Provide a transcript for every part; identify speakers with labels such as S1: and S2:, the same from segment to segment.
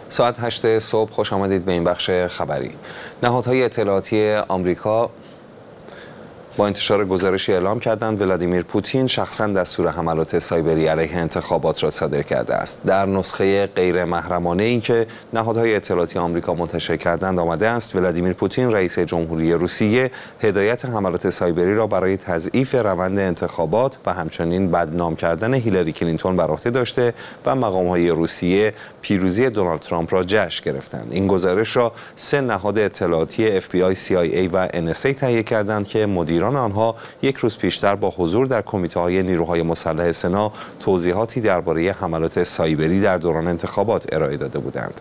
S1: ساعت 8 صبح خوش آمدید به این بخش خبری. نهادهای اطلاعاتی آمریکا با انتشار گزارشی اعلام کردند ولادیمیر پوتین شخصا دستور حملات سایبری علیه انتخابات را صادر کرده است. در نسخه غیر محرمانه این که نهادهای اطلاعاتی آمریکا منتشر کردند آمده است ولادیمیر پوتین رئیس جمهوری روسیه هدایت حملات سایبری را برای تضعیف روند انتخابات و همچنین بدنام کردن هیلاری کلینتون بر عهده داشته و مقام‌های روسیه پیروزی دونالد ترامپ را جشن گرفتند. این گزارش را 3 نهاد اطلاعاتی FBI، CIA و NSA تهیه کردند که مدیران آنها یک روز پیشتر با حضور در کمیته‌های نیروهای مسلح سنا توضیحاتی درباره حملات سایبری در دوران انتخابات ارائه داده بودند.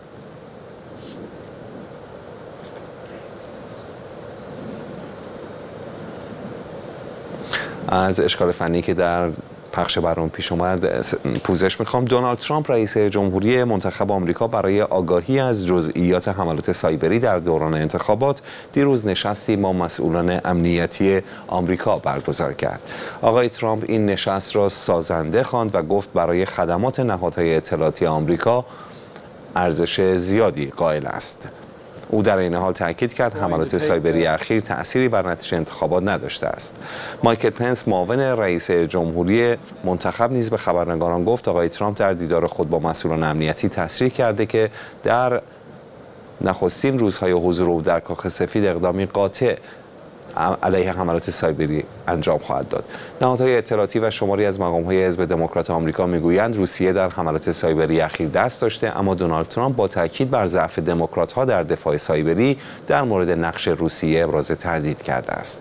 S1: از اشکال فنی که در پخش برنامه پیش اومد پوزش میخوام. دونالد ترامپ رئیس جمهوری منتخب آمریکا برای آگاهی از جزئیات حملات سایبری در دوران انتخابات دیروز نشستی با مسئولان امنیتی آمریکا برگزار کرد. آقای ترامپ این نشست را سازنده خواند و گفت برای خدمات نهادهای اطلاعاتی آمریکا ارزش زیادی قائل است. او در این حال تاکید کرد حملات سایبری اخیر تأثیری بر نتیجه انتخابات نداشته است. مایکل پنس معاون رئیس جمهوری منتخب نیز به خبرنگاران گفت آقای ترامپ در دیدار خود با مسئولان امنیتی تصریح کرده که در نخستین روزهای حضور او در کاخ سفید اقدامی قاطع علیه حملات سایبری انجام خواهد داد. نهادهای اطلاعاتی و شماری از مقام‌های حزب دموکرات آمریکا میگویند روسیه در حملات سایبری اخیر دست داشته، اما دونالد ترامپ با تاکید بر ضعف دموکرات‌ها در دفاع سایبری در مورد نقش روسیه ابراز تردید کرده است.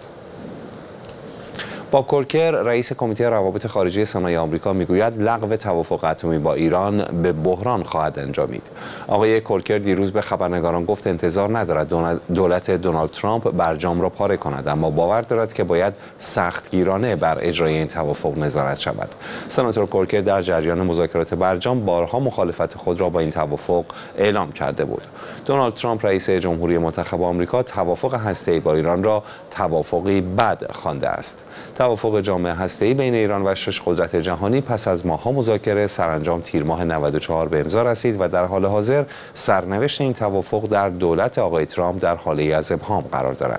S1: باب کورکر رئیس کمیته روابط خارجی سنای آمریکا میگوید لغو توافق اتمی با ایران به بحران خواهد انجامید. آقای کورکر دیروز به خبرنگاران گفت انتظار ندارد دولت دونالد ترامپ برجام را پاره کند، اما باور دارد که باید سختگیرانه بر اجرای این توافق نظارت شود. سناتور کورکر در جریان مذاکرات برجام بارها مخالفت خود را با این توافق اعلام کرده بود. دونالد ترامپ رئیس جمهوری منتخب آمریکا توافق هسته‌ای با ایران را توافقی بد خوانده است. توافق جامع هسته‌ای بین ایران و 6 قدرت جهانی پس از ماه‌ها مذاکره سرانجام تیر ماه 94 به امضا رسید و در حال حاضر سرنوشت این توافق در دولت آقای ترامپ در حاله از ابهام قرار دارد.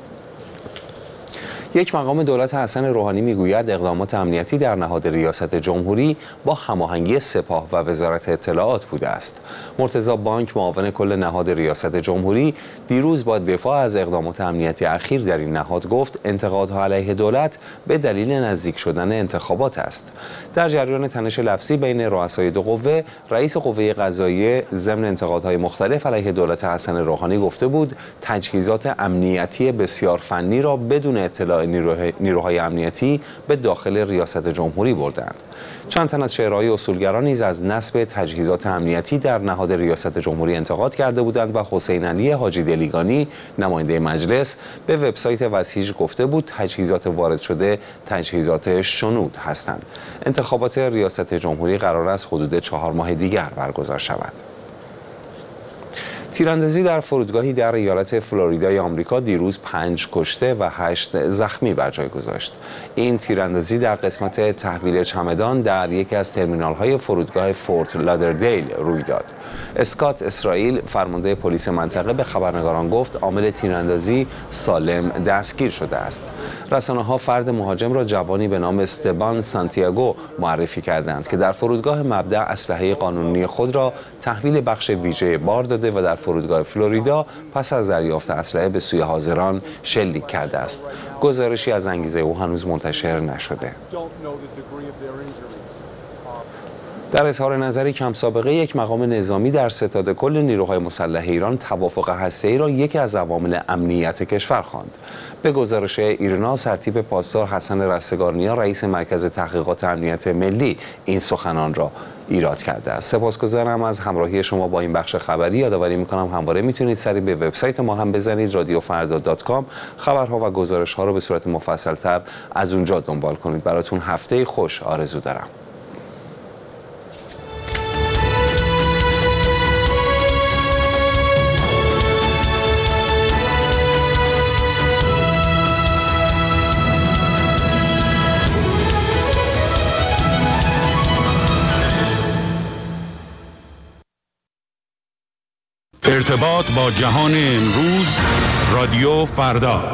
S1: یک مقام دولت حسن روحانی میگوید اقدامات امنیتی در نهاد ریاست جمهوری با هماهنگی سپاه و وزارت اطلاعات بوده است. مرتضی بانک معاون کل نهاد ریاست جمهوری دیروز با دفاع از اقدامات امنیتی اخیر در این نهاد گفت انتقادها علیه دولت به دلیل نزدیک شدن انتخابات است. در جریان تنش لفظی بین رؤسای دو قوه، رئیس قوه قضاییه ضمن انتقادهای مختلف علیه دولت حسن روحانی گفته بود تجهیزات امنیتی بسیار فنی را بدون اطلاع نیروهای امنیتی به داخل ریاست جمهوری بردند. چند تن از شعرهای اصولگران نیز از نصب تجهیزات امنیتی در نهاد ریاست جمهوری انتقاد کرده بودند و حسین علی حاجی دلیگانی نماینده مجلس به وبسایت وسیج گفته بود تجهیزات وارد شده تجهیزات شنود هستند. انتخابات ریاست جمهوری قرار است حدود 4 ماه دیگر برگزار شود. تیراندازی در فرودگاهی در ایالت فلوریدای آمریکا دیروز 5 کشته و 8 زخمی بر جای گذاشت. این تیراندازی در قسمت تحویل چمدان در یکی از ترمینال‌های فرودگاه فورت لادردیل روی داد. اسکات اسرائیل فرمانده پلیس منطقه به خبرنگاران گفت عامل تیراندازی سالم دستگیر شده است. رسانه‌ها فرد مهاجم را جوانی به نام استبان سانتیاگو معرفی کردند که در فرودگاه مبدأ اسلحه قانونی خود را تحویل بخش ویژه بار داده و در فرودگاه فلوریدا پس از دریافت اسلحه به سوی حاضران شلیک کرده است. گزارشی از انگیزه او هنوز منتشر نشده. در اظهار نظری کم سابقه یک مقام نظامی در ستاد کل نیروهای مسلح ایران توافق هسته‌ای را یکی از عوامل امنیت کشور خواند. به گزارش ایرنا سرتیپ پاسدار حسن رستگارنیا رئیس مرکز تحقیقات امنیت ملی این سخنان را ایراد کرده است. سپاسگزارم از همراهی شما با این بخش خبری. یادآوری می‌کنم همواره میتونید سری به وبسایت ما هم بزنید radiofrda.com خبرها و گزارش‌ها رو به صورت مفصل‌تر از اونجا دنبال کنید. براتون هفته خوش آرزو دارم.
S2: ارتباط با جهان امروز، رادیو فردا.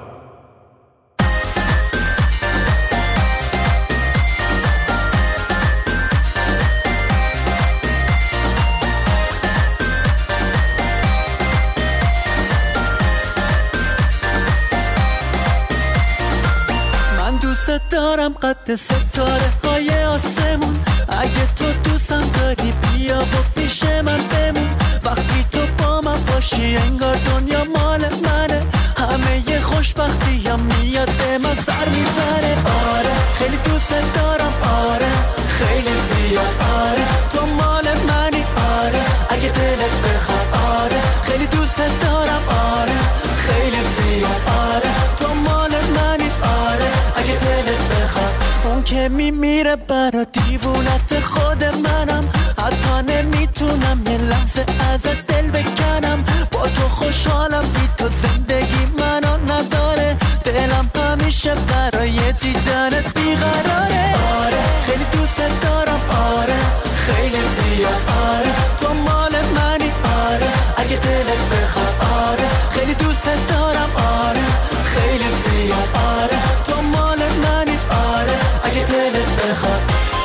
S3: من دوست دارم قد ستاره های آسمون، اگه تو دوستم داری بیا و پیش من بمون. وقتی تو با من باشی انگار دنیا مال منه، همه ی خوشبختی هم میاد به من سر میزنه. آره خیلی دوست دارم، آره خیلی زیاد، آره تو مال منی، آره اگه دلت بخواد، آره خیلی دوست دارم، آره خیلی زیاد، آره تو مال منی، آره اگه دلت بخواد. اون که میمیره برا دیوونت خود منم، حتی نمیتونم یه لحظه ازت دل بکنم. با تو خوشحالم، بی تو زندگی منو نداره، دلم همیشه برای دیدنت بیقراره. آره خیلی دوست دارم، آره خیلی زیاد، آره تو مال منی، آره اگه دلت بخواد، آره خیلی دوست دارم، آره خیلی زیاد، آره تو مال منی، آره اگه دلت بخواد.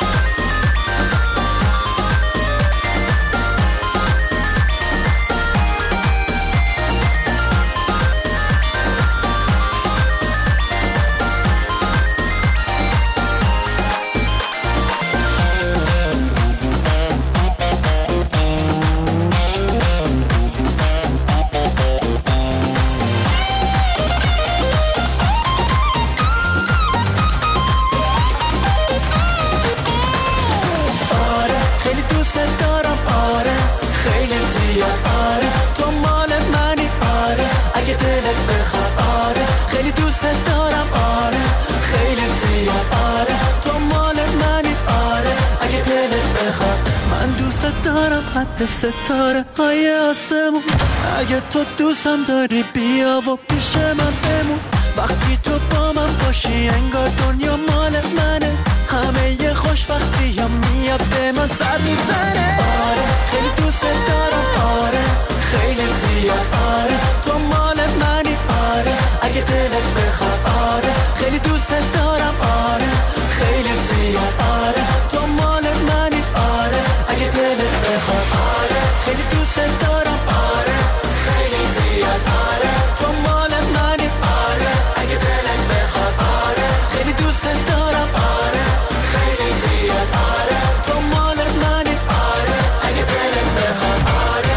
S3: قد ستاره های آسمون، اگه تو دوستم داری بیا و پیش من بمون. وقتی تو با من باشی انگار دنیا مال منه، همه ی خوشبختی هم میاد به من سر میزنه. آره خیلی دوست دارم، آره خیلی زیاد، آره تو مال منی، آره اگه دلت بخواد، آره خیلی دوست دارم، آره خیلی زیاد، آره تو مال منی، آره اگه دلت بخواد، آره خیلی دوست دارم، آره خیلی زیاد، آره تو مال منی، آره اگه دلت بخواد، آره خیلی دوست دارم، آره خیلی زیاد، آره تو مال منی، آره اگه دلت بخواد، آره.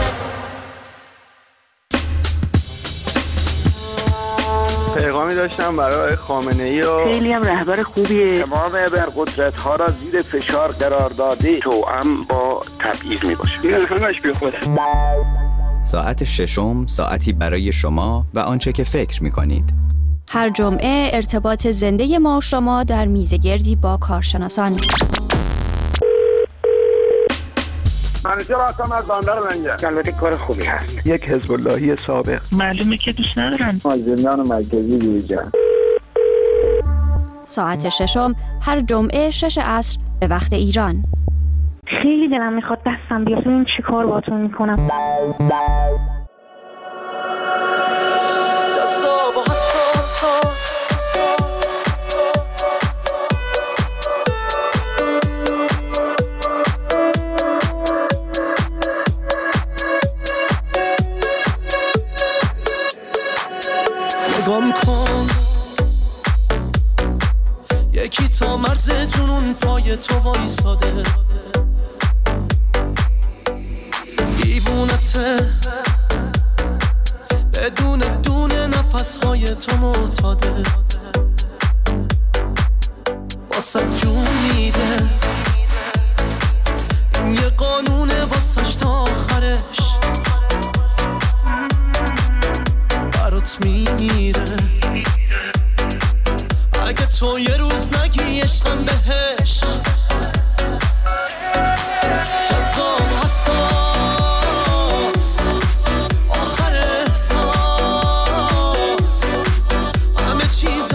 S4: پیغامی داشتم برای خامنه‌ای و
S5: خیلی هم رهبر خوبیه.
S4: تمام ابرقدرت‌ها را زیر فشار قرار داده، توأم با تبعیض میباشه. این همش بی خوده.
S6: ساعت ششم، ساعتی برای شما و آنچه که فکر می‌کنید.
S7: هر جمعه ارتباط زنده ما و شما در میزگردی با کارشناسان.
S4: منیجر هستم از بندر منجر. البته کار خوبی هست. یک حزب اللهی سابق.
S5: معلومه که دوست ندارن.
S4: زندان مرکزی دیویژن.
S7: ساعت ششم هر جمعه 6 عصر به وقت ایران.
S5: خیلی دلم میخواد دستم بیاد ببینم چی کار باهاتون میکنم.
S3: نگام کن یکی تا مرز جنون پای تو وایساده، دیوونته بدون دونه نفسهای تو معتاده، واسه جون میده این یه قانونه واسش تا آخرش برات میمیره. اگه تو یه روز نگی عشقم بهش، جذاب حساس آخر احساس همه چیز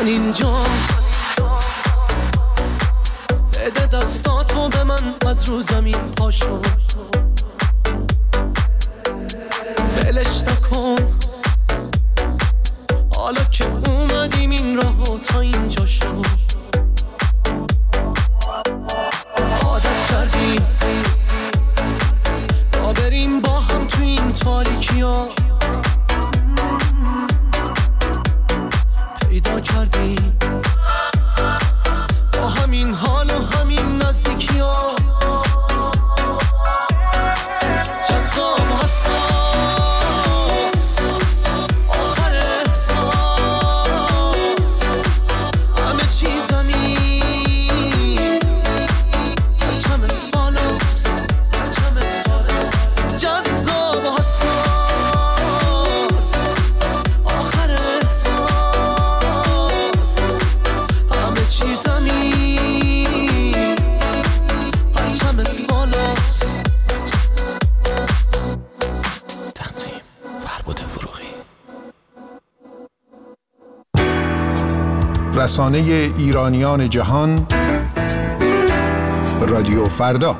S3: من اینجا، بده دستاتو به من از رو زمین پاشو، بلش نکن حالا که اومدیم این راهو تا اینجا شو. عادت کردیم تا بریم با هم تو این تاریکی ها، پیدا کردیم با همین حال و همین نزدیکی ها، جذاب و حساس آخر احساس، همه چی زمین پرچمت بالاست، جذاب و حساس آخر احساس، همه چی زمین پرچمت بالاست. تنظیم فربود فروغی.
S8: رسانه ایرانیان جهان، رادیو فردا.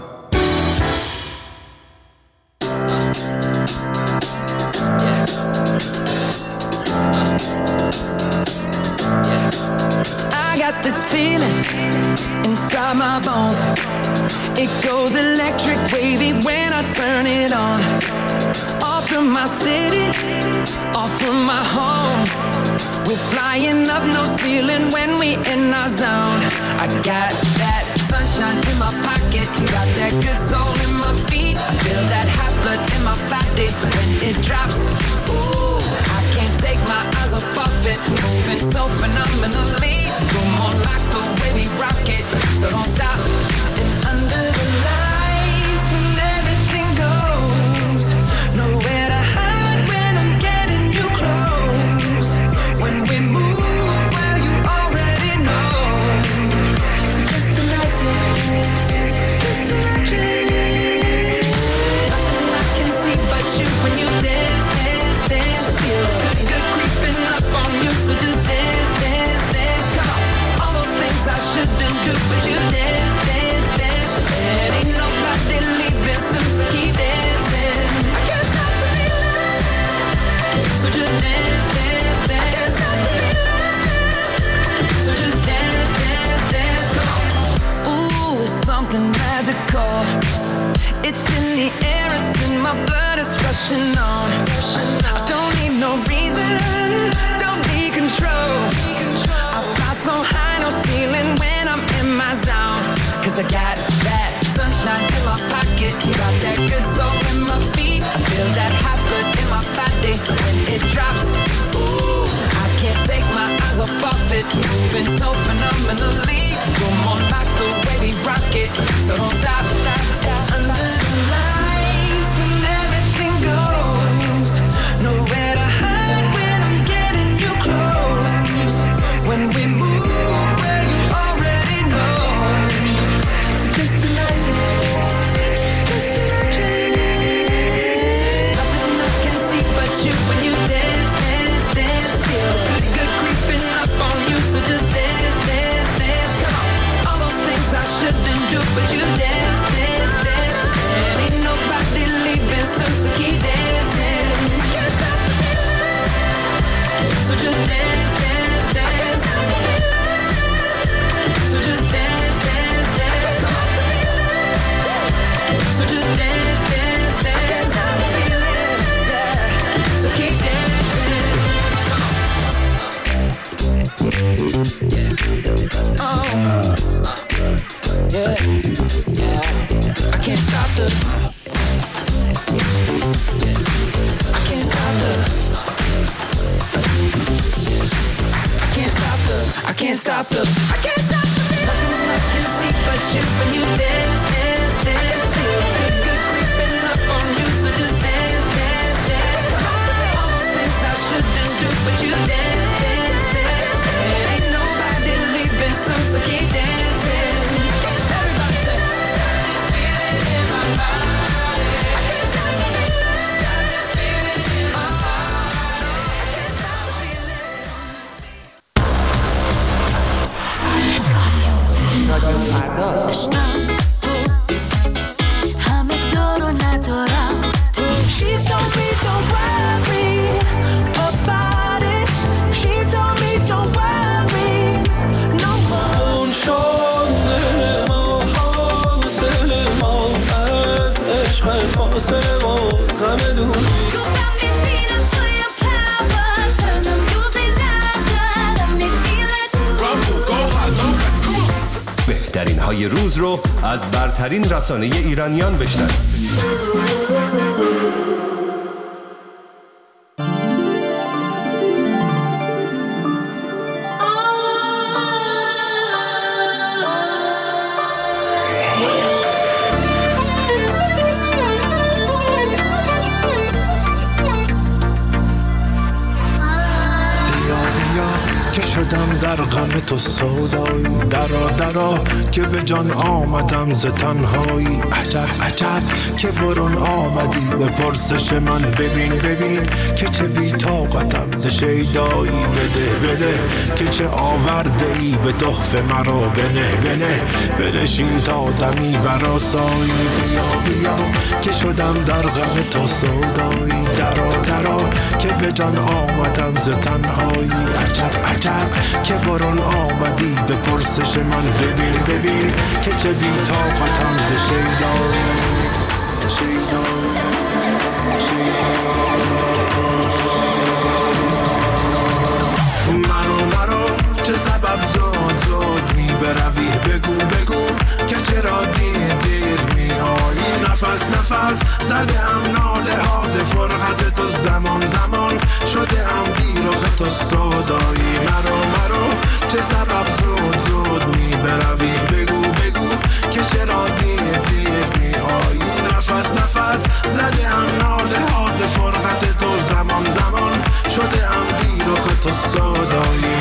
S3: I got this feeling inside my bones. It goes electric wavy when I turn it on. Off from my city, off from my home. We're flying up no ceiling when we in our zone. I got that sunshine in my pocket, got that good soul in my feet. I feel that hot blood in my body when it drops. Ooh, I can't take my eyes off of it, moving so phenomenally. You're more like the way we rock it, so don't stop. And under the lights when everything goes, nowhere to hide when I'm getting you close. When we move, well you already know. So just imagine, just imagine. Nothing I can see but you when you dance, dance, dance. Feel good creeping up on you, so just dance, dance, dance. Come on, all those things I shouldn't do, but you dance, dance, dance. And ain't nobody leaving soon, so keep dancing. I can't stop the feeling, so just dance, dance, dance. So just dance, dance, dance. Come on. Ooh, it's something magical. It's in the air, it's in my blood, it's rushing on. I don't need no reason, don't need control. I fly so high, no ceiling when I'm in my zone. Cause I got that sunshine in my pocket, got that good soul in my feet. I feel that hot blood in my body when it drops. Ooh, I can't take my eyes off of it, moving so phenomenally. You're more like the way we rock it, so don't stop. Under the lights when everything goes, nowhere to hide when I'm getting you close. When we move, well you already know. So just imagine, just imagine. Nothing I can see but you when you dance, dance, dance. Feel good creeping up on you, so just dance, dance, dance. Come on, all those things I shouldn't do, but you dance, dance, dance. And ain't nobody leaving soon, so keep dancing. I can't stop the feeling, so just dance, dance, dance. So just dance, dance, dance. So just dance, dance, dance. So keep dancing. Oh, yeah, yeah. I can't stop the. I can't stop the. I can't stop the. I can't stop the. I can't stop the. Nothing I can see but you when you dance, dance, dance. Feel good creeping up on you, so just dance, dance, dance. All those things I shouldn't do, but you dance, dance, dance. And ain't nobody leaving soon, so keep dancing. Everybody say, got this feeling in my body. I can't stop the feeling. Got this feeling in my heart. I can't stop the feeling.
S9: رادیو فردا.
S10: عشقم تو همه دارو ندارم تو. She told me don't worry about it. She told me don't worry no more.
S3: اون شده ما فاصله ما از عشقت فاصله ما غم دوری.
S11: بهترین های روز رو از برترین رسانه ایرانیان بشنوید.
S12: شدم در غم تو سودایی، درا درا که به جان آمدم ز تنهایی. عجب عجب که برون آمدی به پرسش من. ببین ببین که چه بی طاقتم ز شیدایی. بده بده که چه آورده ای به تحفه مرا. بنه بنه بنشین تا دمی برآسایی. بیا بیا که شدم در غم تو سودایی، درا درا که به جان آمدم ز تنهایی. عجب عجب که برون آمدی به پرسش من. ببین ببین که چه بی طاقتم ز شیدایی. مرو چه سبب زود زود می بروی. بگو بگو که چرا دیر دیر می آیی. نفس نفس زده ام ناله ها ز فرقت تو. زمان زمان شده ام بیرخ تو سودایی. مرو چه سبب زود زود می بروی. بگو بگو که چرا دیر دیر می آیی. نفس نفس زده ام ناله ها ز فرقت تو. زمان زمان شده ام بیرخ تو سودایی.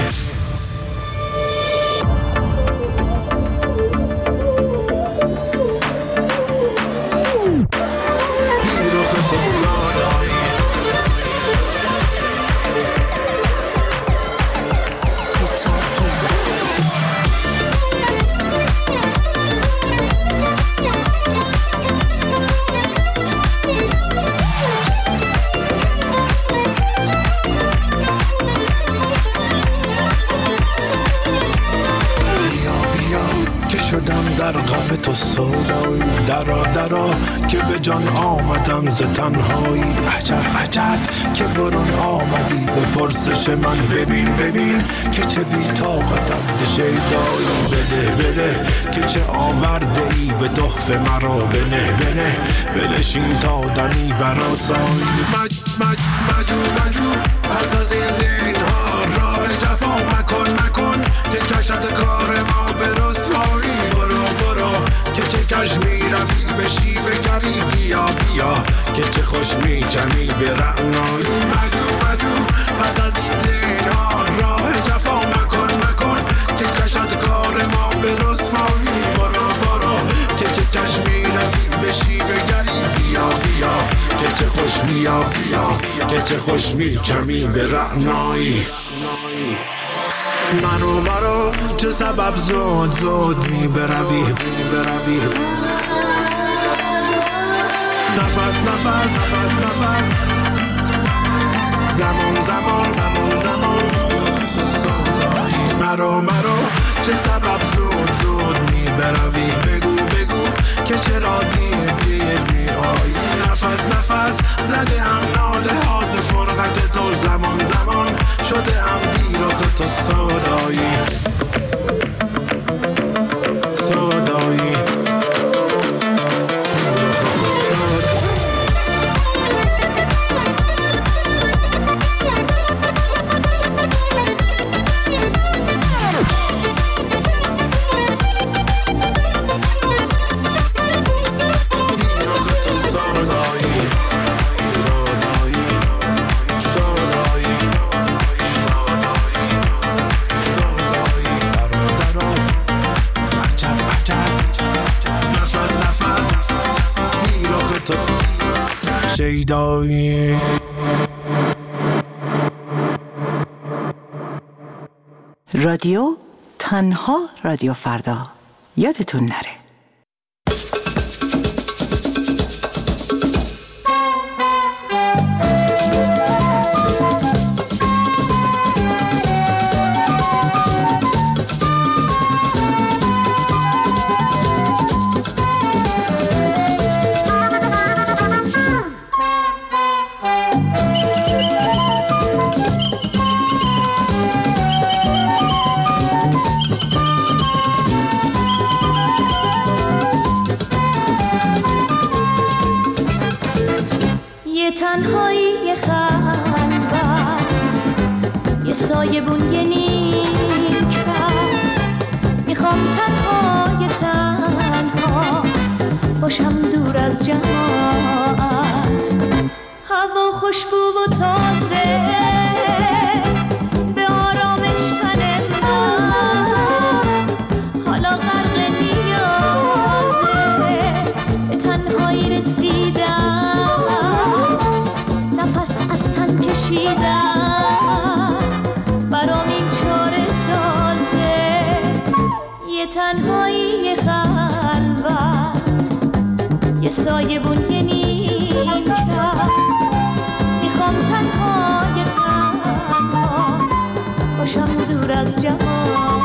S12: بیرخ تو سودایی. در غم تو سودایی، درا درا که به جان آمدم ز تنهایی. عجب عجب که برون آمدی به پرسش من. ببین ببین که چه بی طاقتم ز شیدایی. بده بده که چه آورده ای به تحفه مرا. بنه بنه بنشین تا دمی برآسایی. مجو پس از این زینهار راه جفا مکن که کشد کار ما به رسوایی. برو که چه کش می رفی به شیوه گری. بیا بیا که چه خوش می چمی به رعنایی. مجو پس از این زینهار راه جفا مکن که کشد کار ما به رسوایی. برو که چه کش می رفی به شیوه گری. بیا بیا که چه خوش بیا که چه خوش می چمی به رعنایی. مرو چه سبب زود زود می بروی. نفس زمان مرو چه سبب زود می بروی. بگو که چرا دیر می آیی. نفس زده ام ناله ها ز فرقت تو. زمان شده ام بیرخ تو سودایی.
S9: رادیو تنها رادیو فردا. یادتون نره.
S10: تنهایی خلوت یه سایبون یه نیک میخوام تنها باشم دور از جماعت، هوا خوشبو و تازه به آرامش تن من، حالا غرق نیازه به تنهایی رسیدم، نفس از تن کشیدم، برام این چاره سازه یه تنهایی خلوت، یه سایبون یه نیمکت، میخوام تنها باشم دور از جماعت.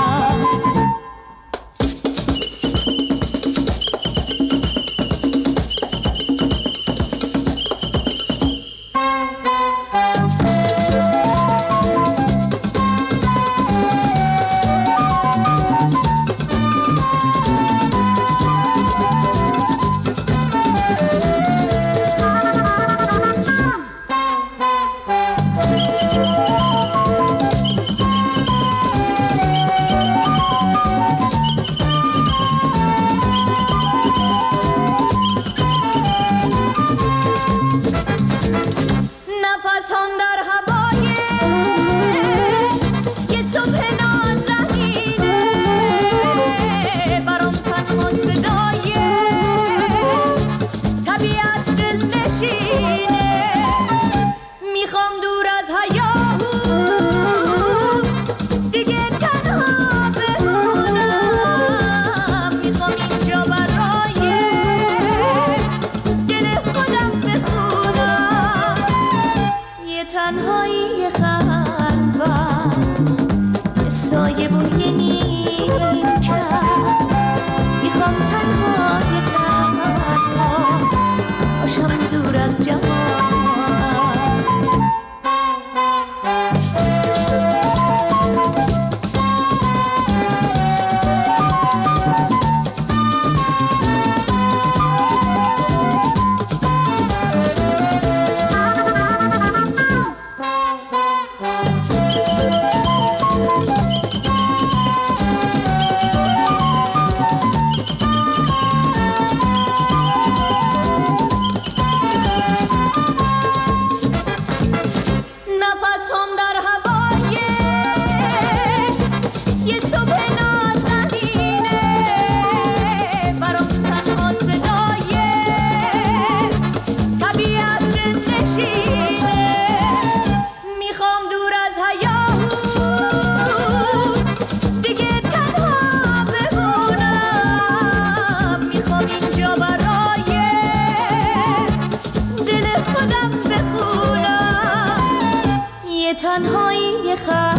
S10: تنهایی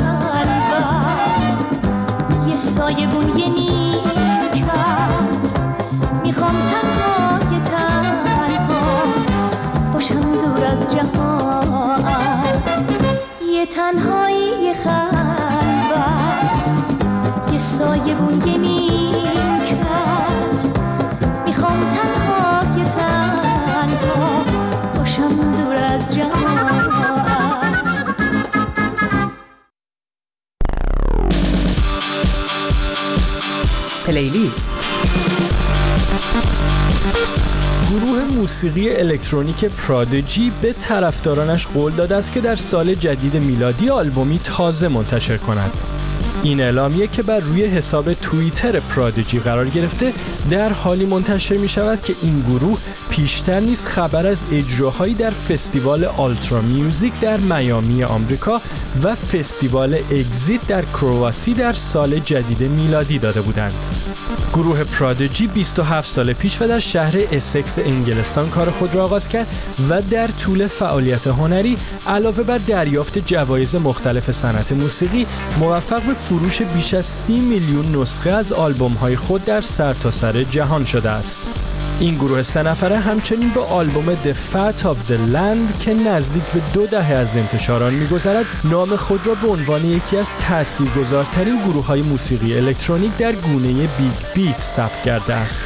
S10: خلوت، یه سایبون یه نیمکت، میخوام تنها باشم دور از جماعت، یه تنهایی خلوت، یه سایبون یه نیمکت، میخوام تنها باشم دور از جماعت.
S13: پلیلیست. گروه موسیقی الکترونیک پرادیجی به طرفدارانش قول داده است که در سال جدید میلادی آلبومی تازه منتشر کند. این اعلامیه که بر روی حساب توییتر پرادیجی قرار گرفته در حالی منتشر می شود که این گروه پیشتر نیز خبر از اجراهایی در فستیوال آلترا میوزیک در میامی آمریکا و فستیوال اگزیت در کرواسی در سال جدید میلادی داده بودند. گروه پرادیجی 27 سال پیش و در شهر اسکس انگلستان کار خود را آغاز کرد و در طول فعالیت هنری علاوه بر دریافت جوایز مختلف صنعت موسیقی موفق به فروش بیش از 30 میلیون نسخه از آلبوم‌های خود در سرتاسر جهان شده است. این گروه 3 نفره همچنین با آلبوم The Fat of the Land که نزدیک به 2 دهه از انتشار آن می‌گذرد نام خود را به عنوان یکی از تاثیرگذارترین گروه‌های موسیقی الکترونیک در گونه بیگ بیت ثبت کرده است.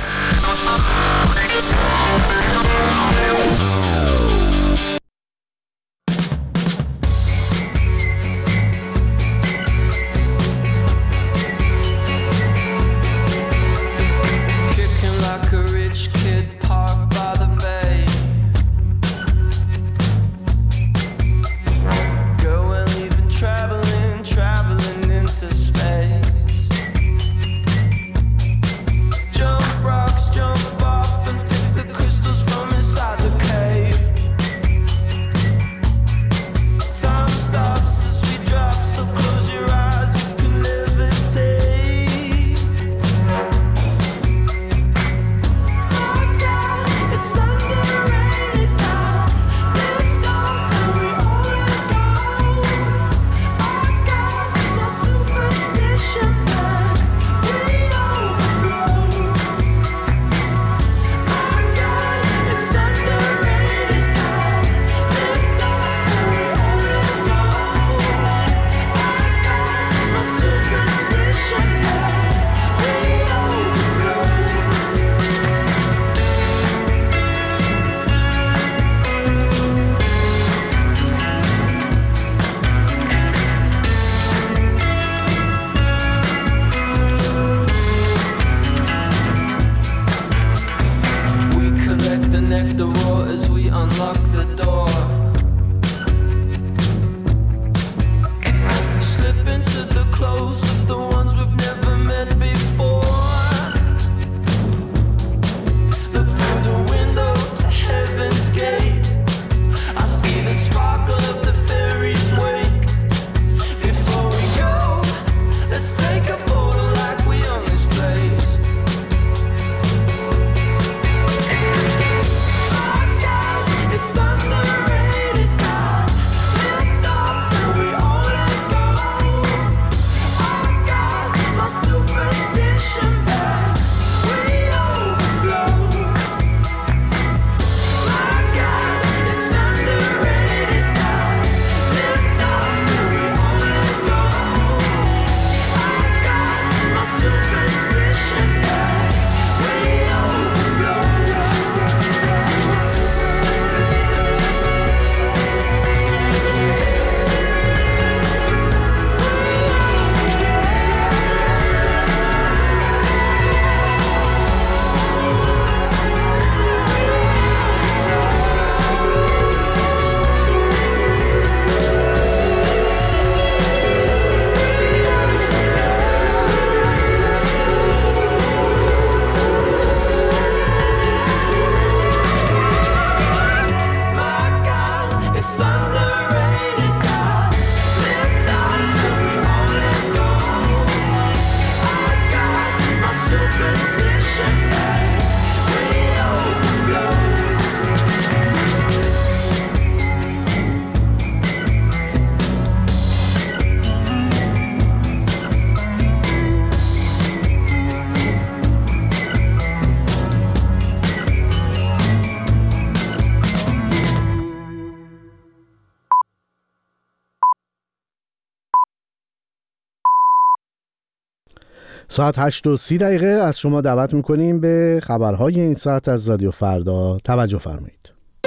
S9: ساعت 8:30 از شما دعوت میکنیم به خبرهای این ساعت از رادیو فردا. توجه فرمایید.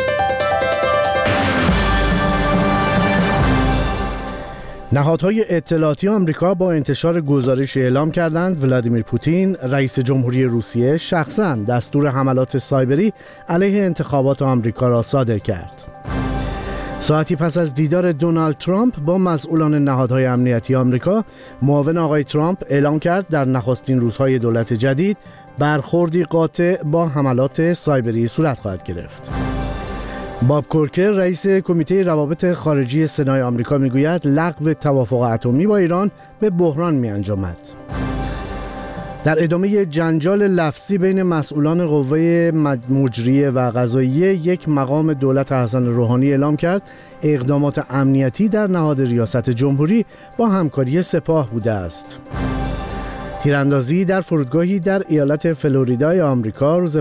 S9: نهادهای اطلاعاتی آمریکا با انتشار گزارش اعلام کردند ولادیمیر پوتین رئیس جمهوری روسیه شخصاً دستور حملات سایبری علیه انتخابات آمریکا را صادر کرد. ساعتی پس از دیدار دونالد ترامپ با مسئولان نهادهای امنیتی آمریکا، معاون آقای ترامپ اعلام کرد در نخستین روزهای دولت جدید برخوردی قاطع با حملات سایبری صورت خواهد گرفت. باب کورکر رئیس کمیته روابط خارجی سنای آمریکا میگوید لغو توافق اتمی با ایران به بحران می‌انجامد. در ادامه جنجال لفظی بین مسئولان قوه مجریه و قضاییه، یک مقام دولت حسن روحانی اعلام کرد اقدامات امنیتی در نهاد ریاست جمهوری با همکاری سپاه بوده است. تیراندازی در فرودگاهی در ایالت فلوریدای آمریکا روز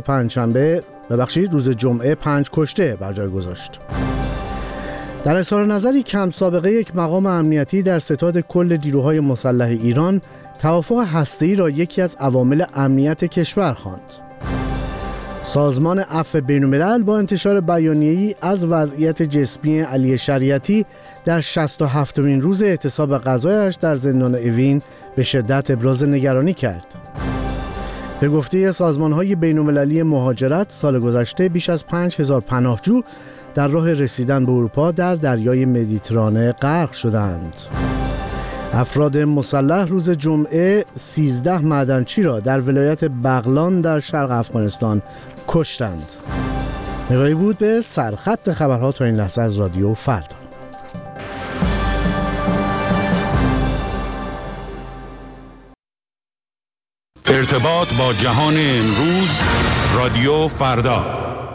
S9: جمعه 5 کشته بر جای گذاشت. در اظهار نظری کم سابقه، یک مقام امنیتی در ستاد کل نیروهای مسلح ایران توافق هسته‌ای را یکی از عوامل امنیت کشور خواند. سازمان عفو بین‌الملل با انتشار بیانیه‌ای از وضعیت جسمی علی شریعتی در 67مین روز اعتصاب غذایش در زندان اوین به شدت ابراز نگرانی کرد. به گفته سازمان‌های بین‌المللی مهاجرت، سال گذشته بیش از 5000 پناهجو در راه رسیدن به اروپا در دریای مدیترانه غرق شدند. افراد مسلح روز جمعه 13 معدنچی را در ولایت بغلان در شرق افغانستان کشتند. نگاهی بود به سرخط خبرها تا این لحظه از رادیو فردا.
S2: ارتباط با جهان امروز، رادیو فردا.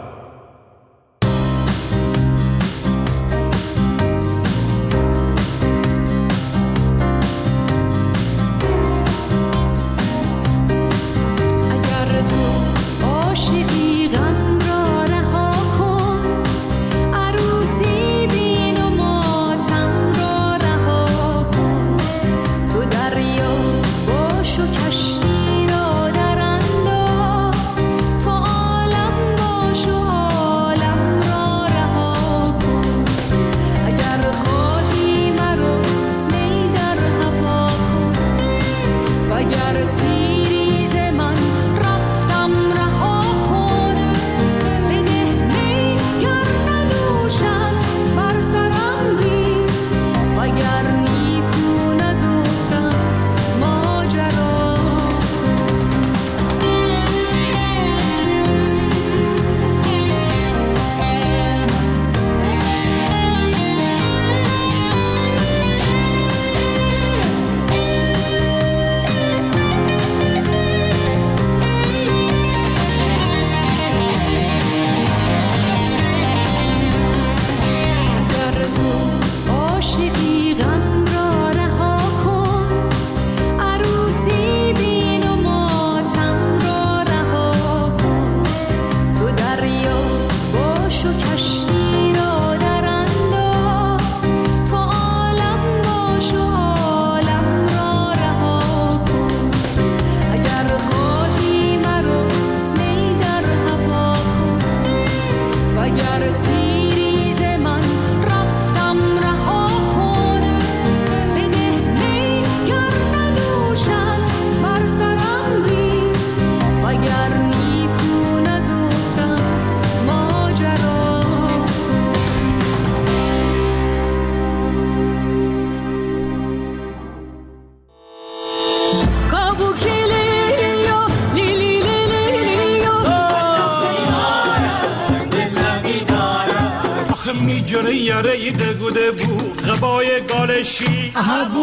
S14: جره یاره دگوده بو غبای گالشی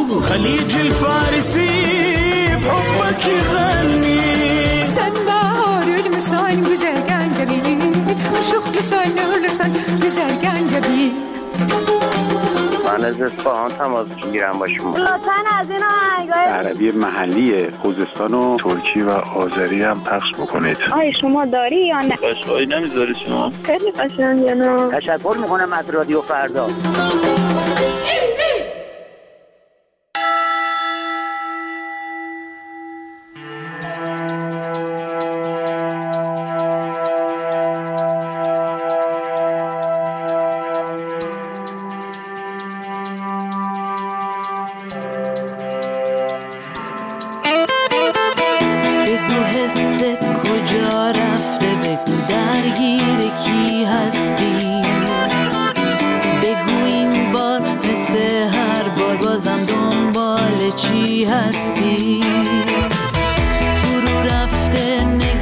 S14: خلیج الفارسی بحبك يغني
S15: سنبار المساين وزرقان جبي وشوخ مساين ولسان وزرقان جبي
S4: من از اصفهان تماس میگیرم با شما.
S5: لطفاً از این آهنگای
S16: عربی محلی خوزستان و ترکی و آذری هم پخش بکنید.
S5: آیا شما داری یا نه؟
S16: قشقایی نمیذاری شما؟
S5: خیلی قشنگه نه؟
S4: تشکر میکنم از رادیو فردا.
S10: چی هستی فرو رفته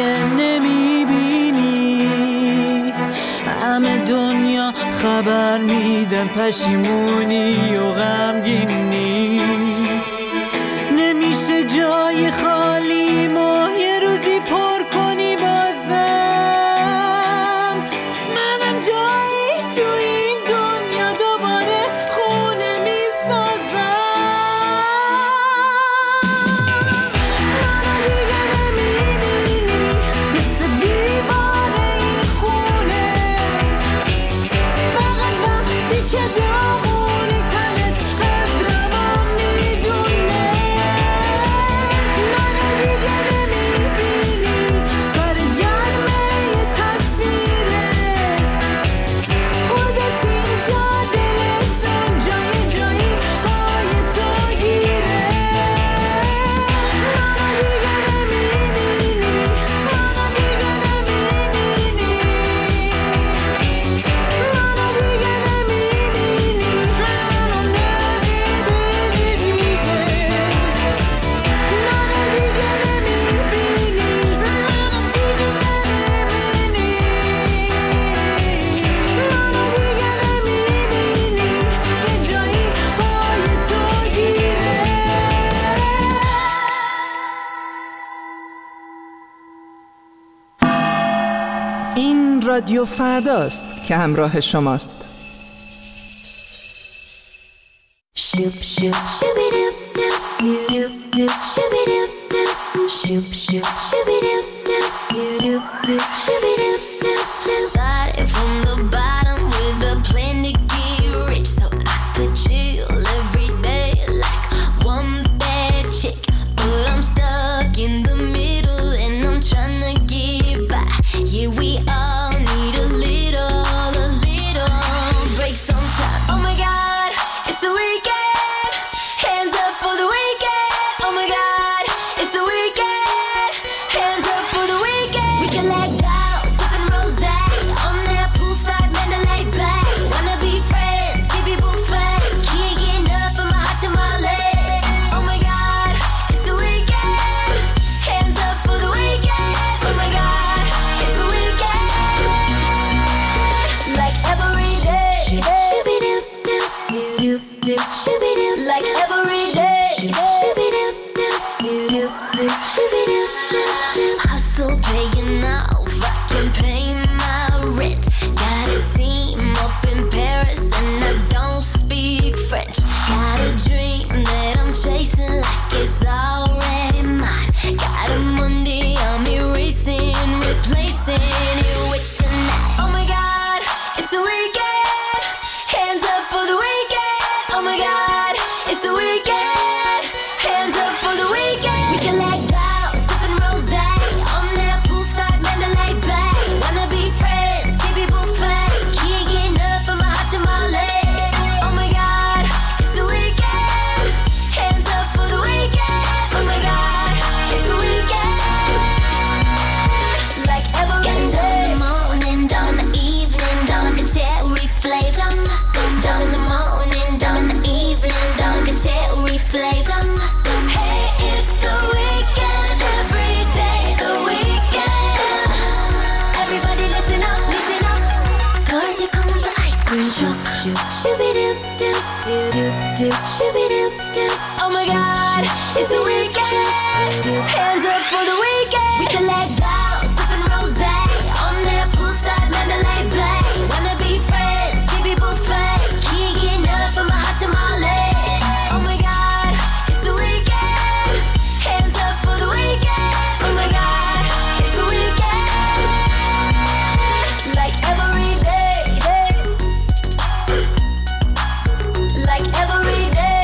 S3: نمیبینی، همه دنیا خبر میدن پشیمونی و غمگینی، نمیشه جای خالی ما یه روزی پر کنی بازم، منم جایی تو این دنیا دوباره خونه میسازم. منو دیگه نمیبینی مثل دیوانه این خونه، فقط وقتی که داغونی تنت قدرمو میدونه. منو دیگه نمیبینی سر گرمه یه تصویره، خودت اینجا دلت اونجا یه جایی پای تو گیره. منو دیگه نمیبینی، منو دیگه نمیبینی، منو دیگه نمیبینی، منو نمیبینی دیگه، منو دیگه نمیبینی، منو دیگه نمیبینی، یه جایی پای تو گیره.
S17: این رادیو فرداست که همراه شماست.
S10: Shoop shoop shooby doop doop doop doop shooby doop doop shoop shoop shooby doop doop doop doop shooby doop doop doop. Started from the bottom with a plan to get rich so I could chill every day like one bad chick, but I'm stuck in the middle and I'm trying to get by. Yeah, we all need a little break sometime. Oh my God, it's the weekend. Hands up for the weekend. Oh my God, it's the weekend. Hands up for the weekend. We can let go, sipping rosé on that poolside Mandalay Bay. Wanna be friends, keep it buffet. Can't get enough of my hot tamale. Oh my God, it's the weekend. Hands up for the weekend. Oh my God, it's the weekend. Like every day. Shooby doop doop doop doop shooby doop. Like every day. Shooby doop doop doop doop shooby doop doop. Hustle paying off, I can pay my rent. Got a team up in Paris and I don't speak French. Got a dream that I'm chasing like it's already mine. Got a Monday I'm erasing, replacing it with tonight. Oh my God, it's the weekend. Hands up for the weekend. Oh my God, it's the weekend. Hands up for the weekend. We can let go, sipping rosé on that poolside Mandalay Bay. Wanna be friends, keep it buffet. Can't get enough of my hot tamale. Oh my God, it's the weekend. Hands up for the weekend. Oh my God, it's the weekend. Like every day. Down in the morning, down the evening, down the cherry flavor. Down in the morning, down the evening, down the cherry flavor. Hey, it's the weekend, every day the weekend. Everybody listen up, cause here comes the ice cream truck. Shooby doop doop doop doop shooby doop doop. Oh my God, it's the weekend. Hands up for the weekend. We can let go, sipping rosé on that poolside Mandalay Bay. Wanna be friends, keep it buffet. Can't get enough of my hot tamale. Oh my God, it's the weekend. Hands up for the weekend. Oh my God, it's the weekend. Like every day. Like every day.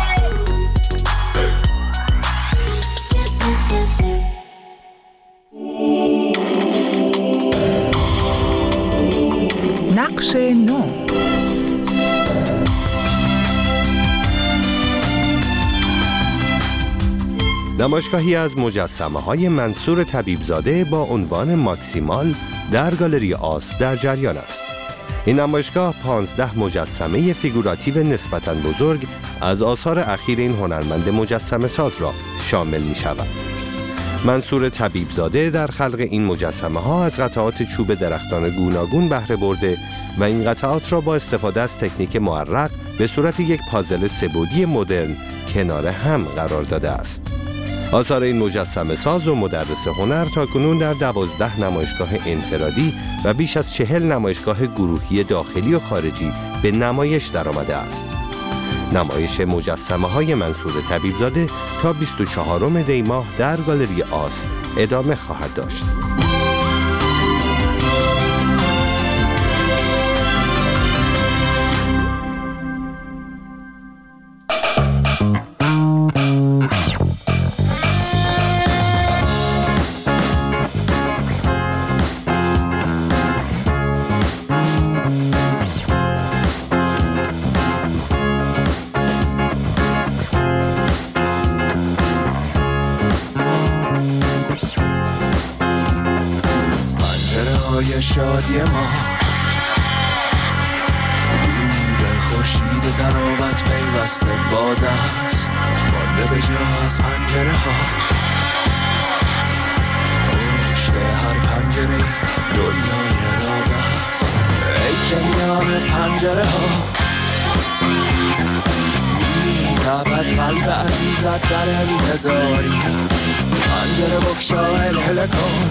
S10: Doop doop doop doop.
S17: نقش نو.
S11: نمایشگاهی از مجسمه‌های منصور طبیبزاده با عنوان ماکسیمال در گالری آس در جریان است. این نمایشگاه 15 مجسمه فیگوراتیو نسبتاً بزرگ از آثار اخیر این هنرمند مجسمه ساز را شامل می شود. منصور طبیبزاده در خلق این مجسمه ها از قطعات چوب درختان گوناگون بهره برده و این قطعات را با استفاده از تکنیک معرق به صورت یک پازل سه‌بعدی مدرن کنار هم قرار داده است. آثار این مجسمه ساز و مدرس هنر تاکنون در 12 نمایشگاه انفرادی و بیش از 40 نمایشگاه گروهی داخلی و خارجی به نمایش درآمده است. نمایش مجسمه های منصور طبیبزاده تا 24 دی ماه در گالری آس ادامه خواهد داشت.
S3: شادی ما رو به خورشید تراوت پیوسته باز است، مانده به جا از پنجره ها. پشت هر پنجره دنیای راز است، ای که میان پنجره ها میتابد قلب عزیزت در انتظاری. پنجره بگشا هل کن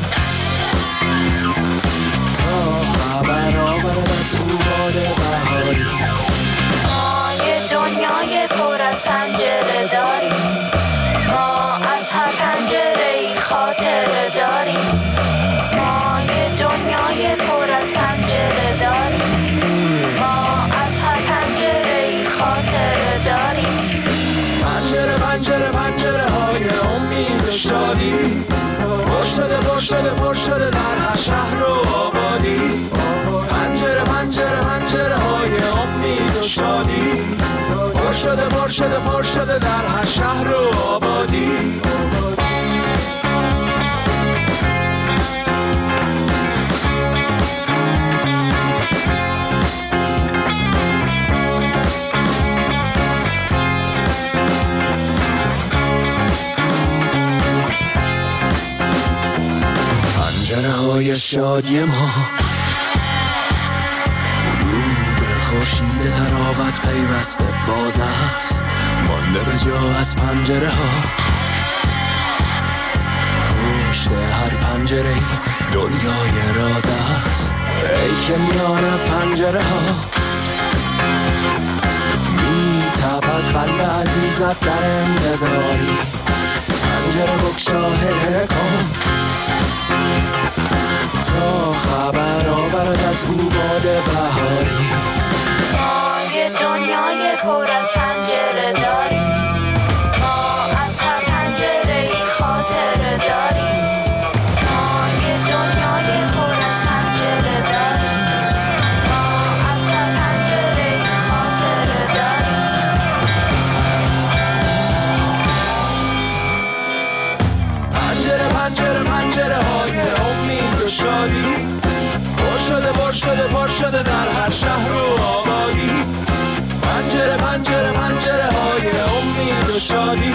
S3: خبر آورد از او باد بهاری.
S10: ما یه دنیای پر از پنجره داریم، ما از هر پنجره ای خاطره داریم. ما یه دنیای پر از پنجره داریم، ما از هر پنجره ای خاطره داریم.
S3: پنجره پنجره پنجره های امید و شادی، پر شده در هر شهر و آبادی. پنجره پنجره پنجره های امید و شادی، پر شده در هر شهر و آبادی. پنجره های شادی ما رو به خورشید تراوت پیوسته باز است، مانده به جا از پنجره ها. پشت هر پنجره دنیای راز است، ای که میان پنجره ها میتابد قلب عزیزت در انتظاری. پنجره بگشا هل کن تا خبر آورد از او باد بهاری.
S10: ما یه دنیای پر از پنجره داریم، ما از هر پنجره ای خاطره داریم. ما یه دنیای پر از پنجره داریم، ما از هر پنجره ای خاطره داریم.
S3: پنجره پنجره پنجره های امید و شادی، پر شده در هر شهر و آبادی. پنجره پنجره پنجره های امید و شادی،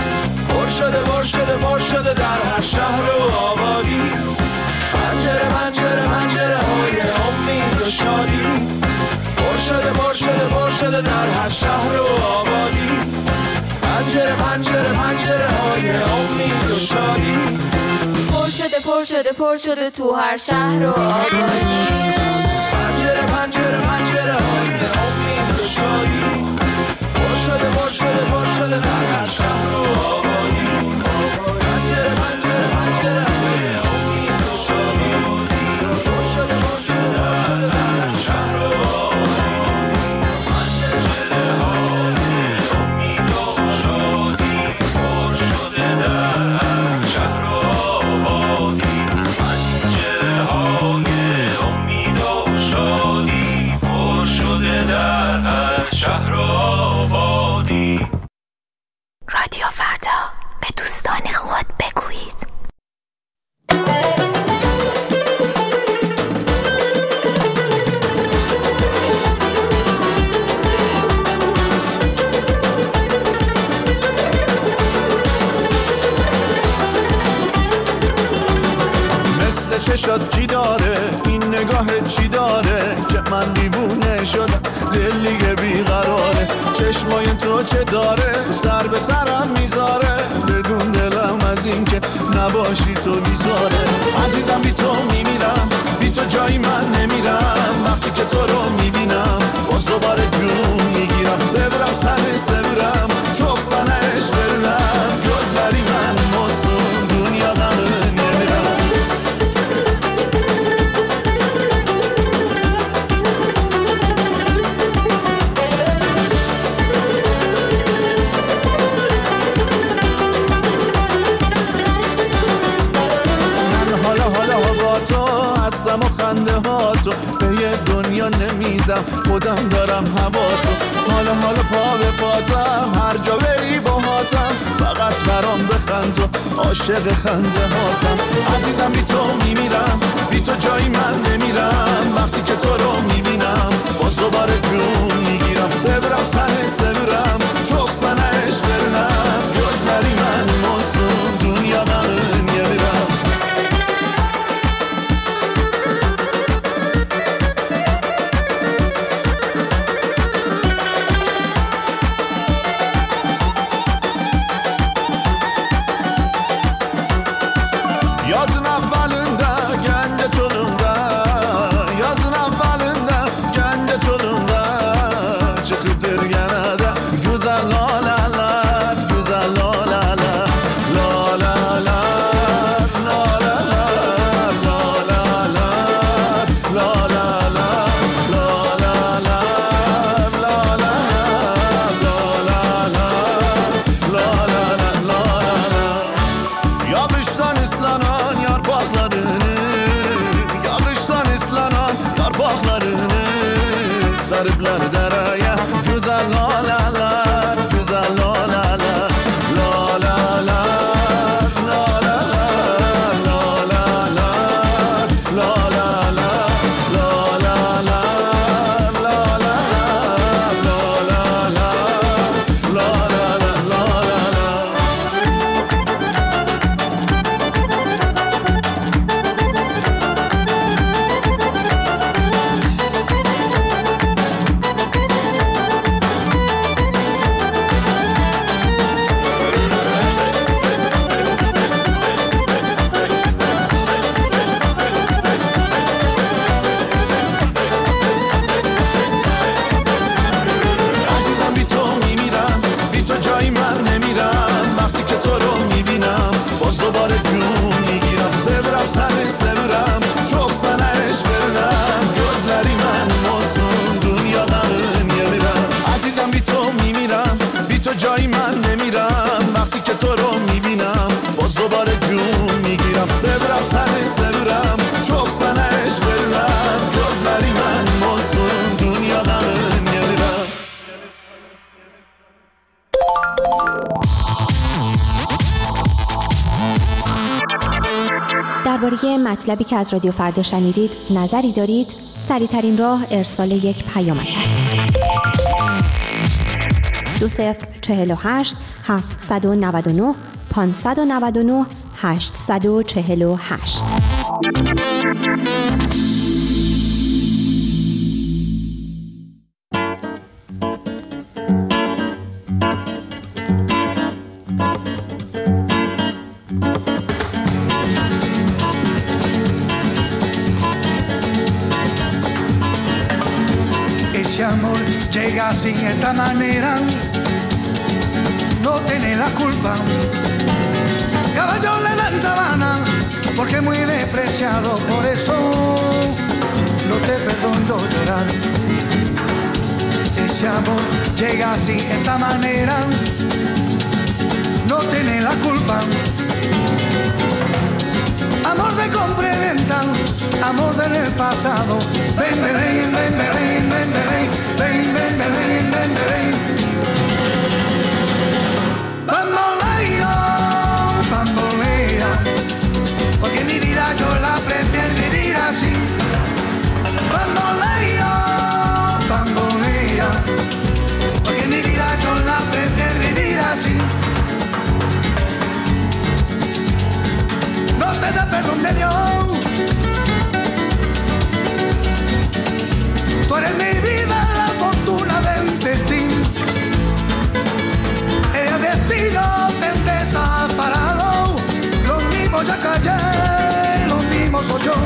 S3: پر شده در هر شهر و آبادی. پنجره پنجره پنجره های امید و شادی، پر شده در هر شهر و آبادی. پنجره پنجره پنجره های امید و شادی،
S10: پر شده تو هر شهر و آبادی.
S3: پنجره پنجره پنجره های امید و شادی، پر شده در هر شهر و آبادی. پنجره پنجره پنجره های امید و شادی، پر شده در هر شهر و آبادی. پنجره های امید و شادی، پر شده در هر شهر و آبادی. پنجره های امید زیر چشات کی داره این نگاه چی داره که من دیوونه شدم دل دیگه بیقراره چشمای تو چه داره سر به سرم میذاره بدون دلم از این که نباشی تو بیزاره عزیزم بی تو میمیرم بی تو جایی من نمیرم وقتی که تو رو میبینم باز دوباره جون میگیرم سبرم سنه سبرم چوب سنه عشق برنم گذری من مطمئن دنیا غمه نمیرم هستم و خنده ها تو به یه دنیا نمیدم خودم دارم هوا تو حالا پا به پاتم هر جا بری با هاتم فقط برام بخند تو عاشق خنده هاتم عزیزم بی تو میمیرم بی تو جایی من نمیرم وقتی که تو رو میبینم باز دوباره جون میگیرم سبرم سنه سبرم چوب سنه عشق برنم گذری من مطمئن دنیا غمه نمیرم Sarıplar deraya güzel la la la güzel la la la la la la la la la la la la la la la la la la la جایی من نمیرم وقتی که تو رو میبینم باز دوباره جون میگیرم سبرم سنه سبرم چوب سنه عشق برنم گذری من مطمئن دنیا غمه نمیرم
S18: درباره مطلبی که از رادیو فردا شنیدید نظری دارید؟ سریع‌ترین راه ارسال یک پیامک است. 2048 799 599 848.
S19: Ese amor llega así, de esta manera, no tiene la culpa. Caballo le dan sabana, porque es muy despreciado, por eso no te perdono llorar. Ese amor llega así, de esta manera, no tiene la culpa. Amor de compra y venta, amor del pasado. Ven, ven, ven, ven, ven, ven, ven, ven, ven, ven, ven, ven. Bamboleo, bamboleo, porque mi vida yo la pretendo vivir así. Bamboleo, bamboleo, porque mi vida yo la pretendo vivir así. No te da perdón don de Dios. Tú eres mi vida, la fortuna del destino. El destino te desaparado. Los mismos ya callé, los mismos soy yo.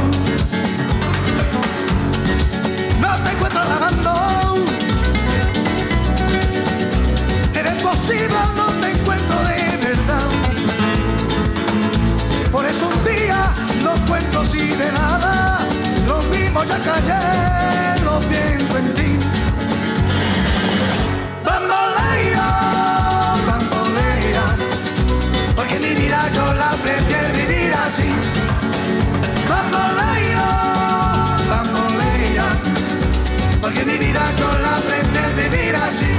S19: No te encuentro lavando. Eres posible, no te encuentro de verdad. Por eso un día no cuento si de nada. Lo mismo ya callé, lo pienso en ti. Bambolea, bambolea, porque mi vida yo la prefiero vivir así. Bambolea, bambolea, porque mi vida yo la prefiero vivir así.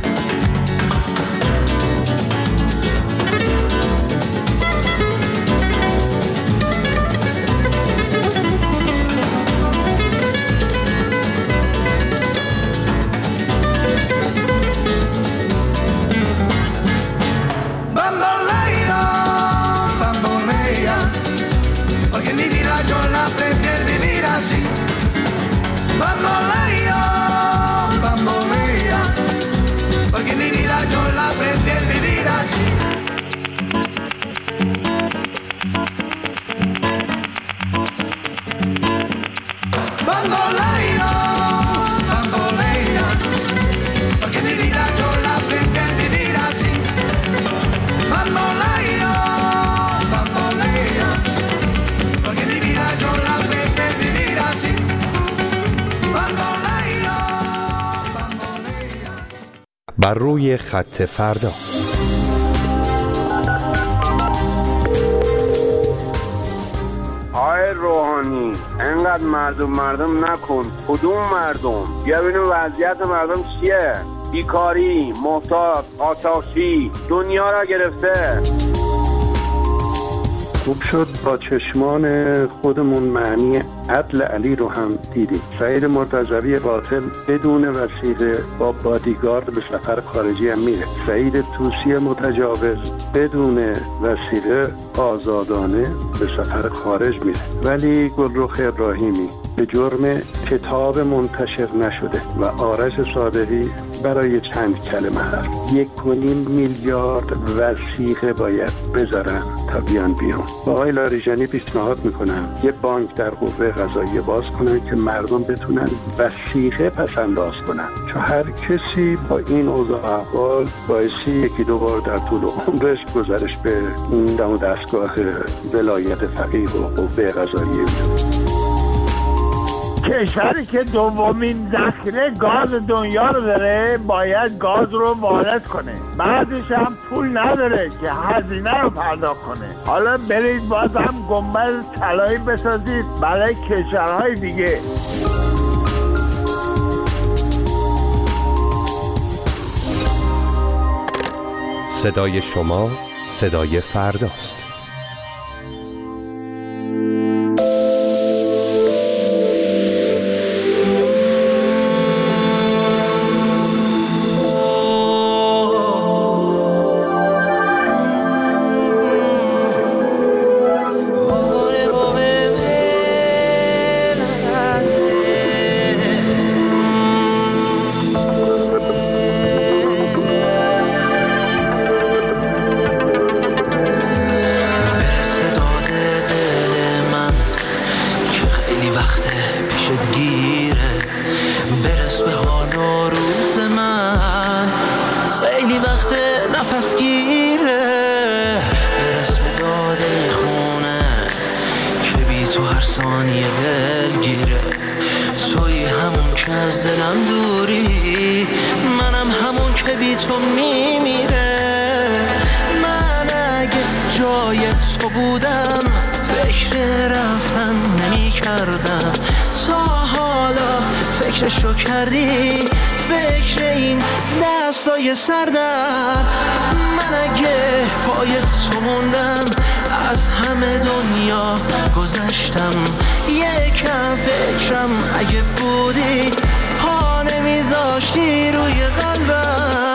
S19: Bambolea, bambolea, porque mi vida yo la prefiero vivir así. Bambolea, bambolea, porque mi vida yo la prefiero vivir así. Bambolea, bambolea, porque mi vida yo la prefiero vivir así. Bambolea, bambolea, porque mi vida yo la prefiero vivir así. Bambolea, bambolea.
S11: بر روی خط فردا.
S4: آقای روحانی انقدر مردم نکن. کدوم مردم؟ بیا ببینیم وضعیت مردم چیه. بیکاری، محتاج، آتشی دنیا را گرفته.
S16: خوب شد با چشمان خودمون معنی عدل علی رو هم دیدیم. سعید مرتضوی قاتل بدون وثیقه با بادیگارد به سفر خارجی هم میره. سعید طوسی متجاوز بدون وثیقه آزادانه به سفر خارج میره. ولی گلرخ ابراهیمی به جرم کتاب منتشر نشده و آرش صادقی برای چند کلمه حرف 1.5 میلیارد وثیقه باید بذارن تا بیان بیرون. با آقای لاریجانی پیشنهاد میکنم یه بانک در قوه قضاییه باز کنن که مردم بتونن وثیقه پس انداز کنن، چون هر کسی با این اوضاع احوال باعثی یکی دو بار در طول عمرش گزارش به این دم و دستگاه ولایت فقیه و قوه قضاییه میده.
S20: کشوری که دومین ذخیره گاز دنیا رو داره باید گاز رو وارد کنه، بعدش هم پول نداره که هزینه رو پرداخت کنه. حالا برید بازم گنبد طلایی بسازید برای کشورهای دیگه.
S11: صدای شما صدای فرداست.
S3: فکرشو کردی فکر این دستای سردم من اگه پای تو موندم از همه دنیا گذشتم یکم فکرم اگه بودی پا نمیذاشتی روی قلبم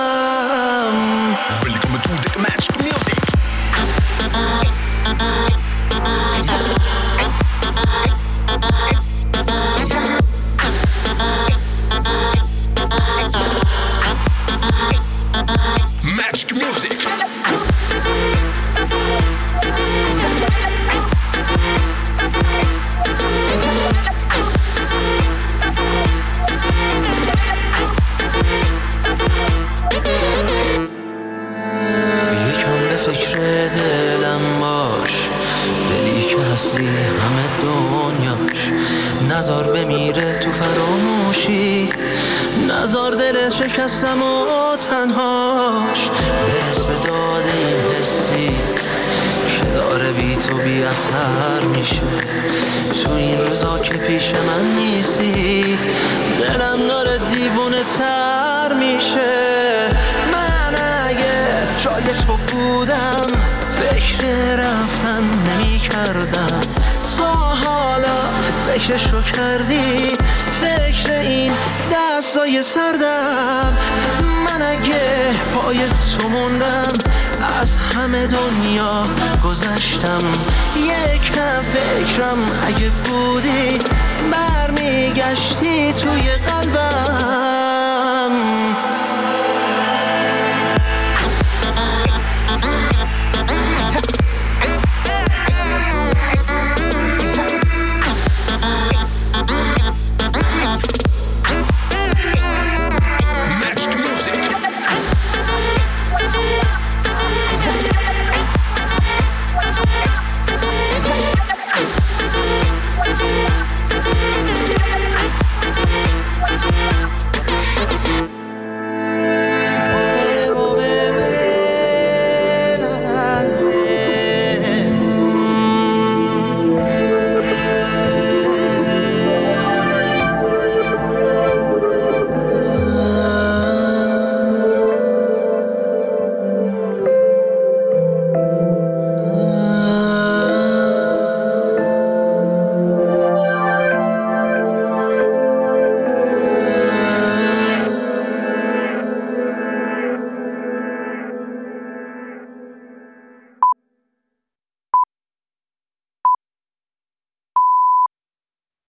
S3: نزار بمیره تو فراموشی، نزار دل شکستم و تنهاش برس به داد این حسی که داره بی تو بی اثر میشه. تو این روزا که پیش من نیستی دلم داره دیوونه تر میشه. من اگه جای تو بودم فکر رفتن نمی کردم، تا حالا فکرشو کردی؟ فکر این دستای سردم. من اگه پای تو موندم از همه دنیا گذشتم، یکم فکرم اگه بودی برمیگشتی توی قلبم.